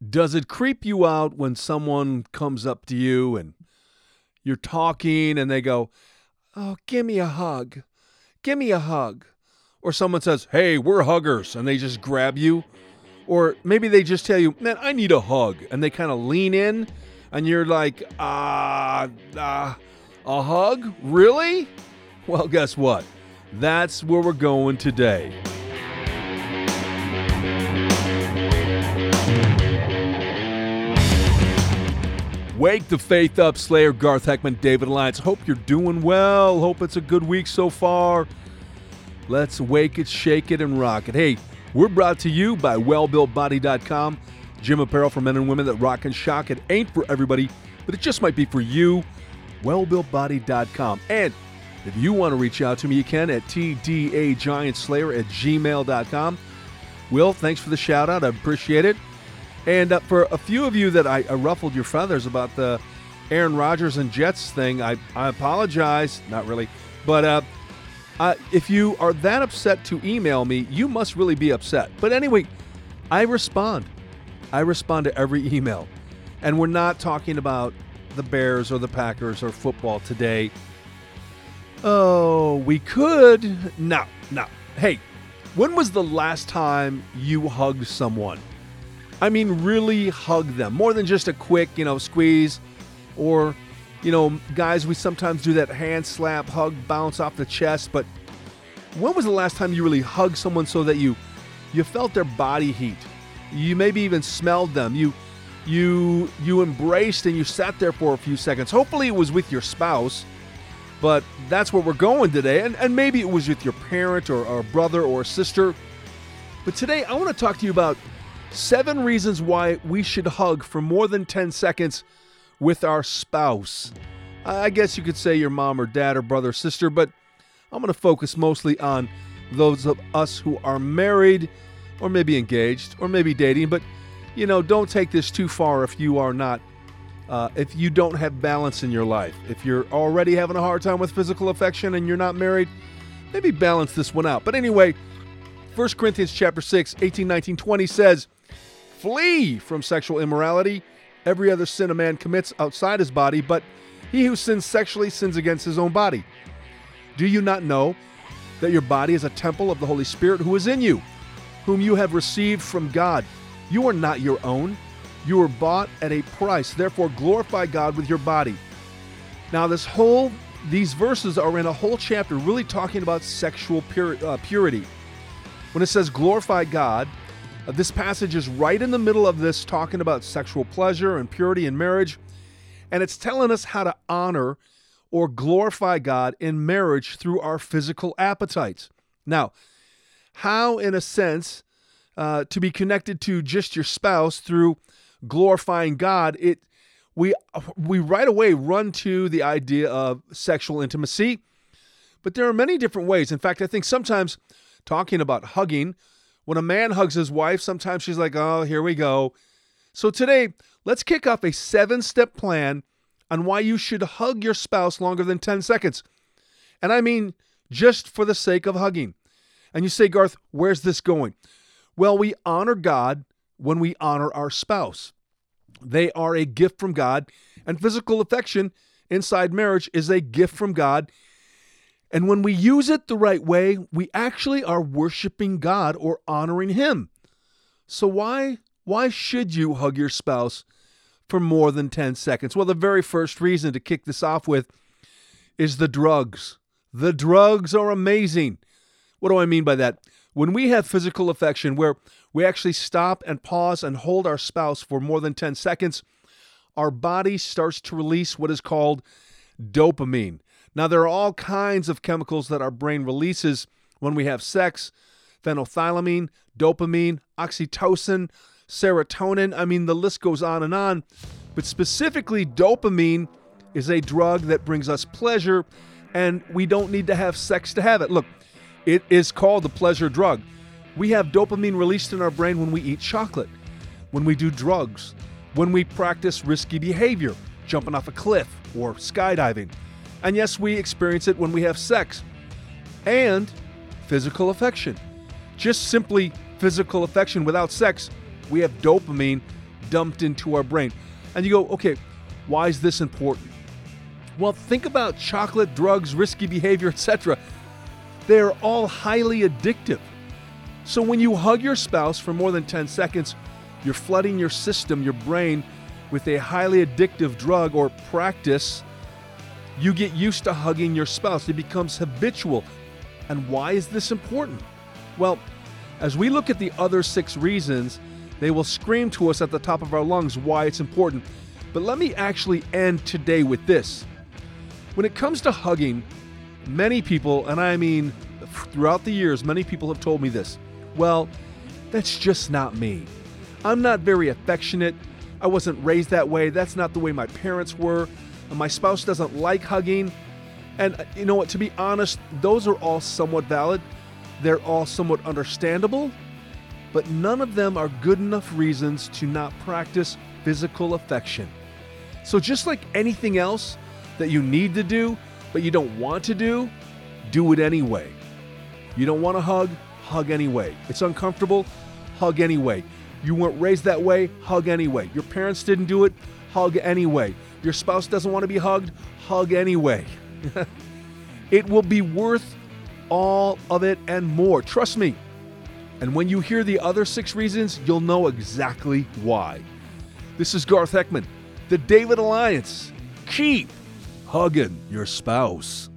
Does it creep you out when someone comes up to you and you're talking and they go, "Oh, give me a hug. Give me a hug." Or someone says, "Hey, we're huggers," and they just grab you. Or maybe they just tell you, "Man, I need a hug," and they kind of lean in and you're like, a hug? Really? Well, guess what? That's where we're going today. Wake the faith up, Slayer, Garth Heckman, David Alliance. Hope you're doing well. Hope it's a good week so far. Let's wake it, shake it, and rock it. Hey, we're brought to you by wellbuiltbody.com, gym apparel for men and women that rock and shock. It ain't for everybody, but it just might be for you. wellbuiltbody.com. And if you want to reach out to me, you can at tdagiantslayer@gmail.com. Will, thanks for the shout out. I appreciate it. And for a few of you that I ruffled your feathers about the Aaron Rodgers and Jets thing, I apologize. Not really. But if you are that upset to email me, you must really be upset. But anyway, I respond. I respond to every email. And we're not talking about the Bears or the Packers or football today. Oh, we could. No. Hey, when was the last time you hugged someone? I mean, really hug them. More than just a quick, squeeze. Or, guys, we sometimes do that hand slap, hug, bounce off the chest. But when was the last time you really hugged someone so that you felt their body heat? You maybe even smelled them. You embraced and you sat there for a few seconds. Hopefully it was with your spouse. But that's where we're going today. And maybe it was with your parent or a brother or a sister. But today I want to talk to you about 7 reasons why we should hug for more than 10 seconds with our spouse. I guess you could say your mom or dad or brother or sister, but I'm going to focus mostly on those of us who are married or maybe engaged or maybe dating. But, don't take this too far if you are not, if you don't have balance in your life. If you're already having a hard time with physical affection and you're not married, maybe balance this one out. But anyway, 1 Corinthians chapter 6, 18, 19, 20 says, "Flee from sexual immorality. Every other sin a man commits outside his body, but he who sins sexually sins against his own body. Do you not know that your body is a temple of the Holy Spirit who is in you, whom you have received from God? You are not your own. You were bought at a price. Therefore glorify God with your body." Now these verses are in a whole chapter really talking about sexual purity. When it says glorify God, this passage is right in the middle of this, talking about sexual pleasure and purity in marriage. And it's telling us how to honor or glorify God in marriage through our physical appetites. Now, how, in a sense, to be connected to just your spouse through glorifying God, we right away run to the idea of sexual intimacy. But there are many different ways. In fact, I think sometimes talking about hugging, when a man hugs his wife, sometimes she's like, "Oh, here we go." So today, let's kick off a 7-step plan on why you should hug your spouse longer than 10 seconds. And I mean, just for the sake of hugging. And you say, "Garth, where's this going?" Well, we honor God when we honor our spouse. They are a gift from God, and physical affection inside marriage is a gift from God. And when we use it the right way, we actually are worshiping God or honoring Him. So why should you hug your spouse for more than 10 seconds? Well, the very first reason to kick this off with is the drugs. The drugs are amazing. What do I mean by that? When we have physical affection where we actually stop and pause and hold our spouse for more than 10 seconds, our body starts to release what is called dopamine. Now, there are all kinds of chemicals that our brain releases when we have sex: phenethylamine, dopamine, oxytocin, serotonin. I mean, the list goes on and on. But specifically, dopamine is a drug that brings us pleasure, and we don't need to have sex to have it. Look, it is called the pleasure drug. We have dopamine released in our brain when we eat chocolate, when we do drugs, when we practice risky behavior, jumping off a cliff or skydiving. And yes, we experience it when we have sex and physical affection. Just simply physical affection without sex, we have dopamine dumped into our brain. And you go, okay, why is this important? Well, think about chocolate, drugs, risky behavior, etc. They're all highly addictive. So when you hug your spouse for more than 10 seconds, you're flooding your system, your brain, with a highly addictive drug or practice. You get used to hugging your spouse. It becomes habitual. And why is this important? Well, as we look at the other 6 reasons, they will scream to us at the top of our lungs why it's important. But let me actually end today with this. When it comes to hugging, many people, and I mean throughout the years, many people have told me this. Well, that's just not me. I'm not very affectionate. I wasn't raised that way. That's not the way my parents were. And my spouse doesn't like hugging. And you know what? To be honest, those are all somewhat valid. They're all somewhat understandable. But none of them are good enough reasons to not practice physical affection. So just like anything else that you need to do, but you don't want to do it anyway. You don't want to hug anyway. It's uncomfortable, hug anyway. You weren't raised that way, hug anyway. Your parents didn't do it, hug anyway. Your spouse doesn't want to be hugged, hug anyway. It will be worth all of it and more. Trust me. And when you hear the other 6 reasons, you'll know exactly why. This is Garth Heckman, the David Alliance. Keep hugging your spouse.